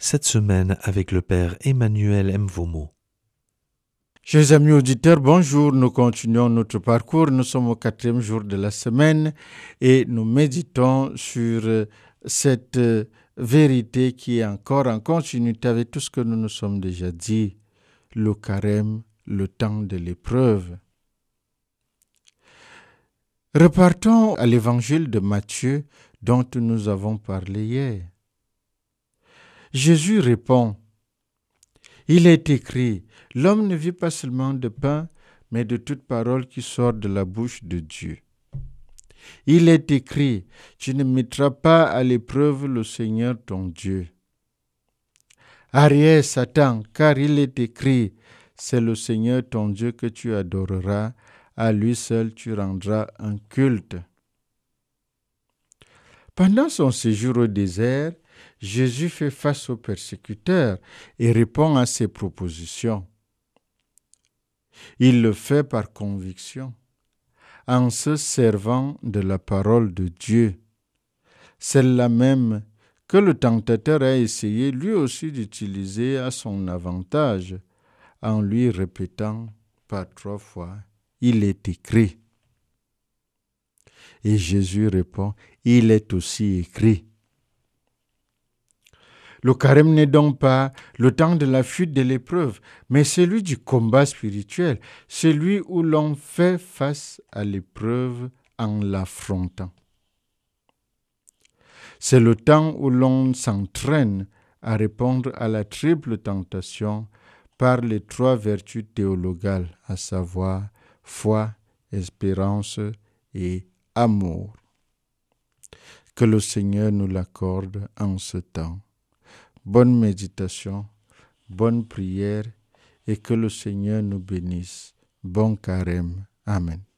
cette semaine avec le Père Emmanuel Mvomo. Chers amis auditeurs, bonjour. Nous continuons notre parcours. Nous sommes au 4e jour de la semaine et nous méditons sur cette vérité qui est encore en continuité avec tout ce que nous nous sommes déjà dit. Le carême, le temps de l'épreuve. Repartons à l'évangile de Matthieu dont nous avons parlé hier. Jésus répond, « Il est écrit, l'homme ne vit pas seulement de pain, mais de toute parole qui sort de la bouche de Dieu. Il est écrit, tu ne mettras pas à l'épreuve le Seigneur ton Dieu. Arrière Satan, car il est écrit, c'est le Seigneur ton Dieu que tu adoreras, à lui seul tu rendras un culte. » Pendant son séjour au désert, Jésus fait face aux persécuteurs et répond à ses propositions. Il le fait par conviction, en se servant de la parole de Dieu, celle-là même que le tentateur a essayé lui aussi d'utiliser à son avantage, en lui répétant par 3 fois, « Il est écrit ». Et Jésus répond, « Il est aussi écrit ». Le carême n'est donc pas le temps de la fuite de l'épreuve, mais celui du combat spirituel, celui où l'on fait face à l'épreuve en l'affrontant. C'est le temps où l'on s'entraîne à répondre à la triple tentation par les 3 vertus théologales, à savoir foi, espérance et amour. Que le Seigneur nous l'accorde en ce temps. Bonne méditation, bonne prière et que le Seigneur nous bénisse. Bon carême. Amen.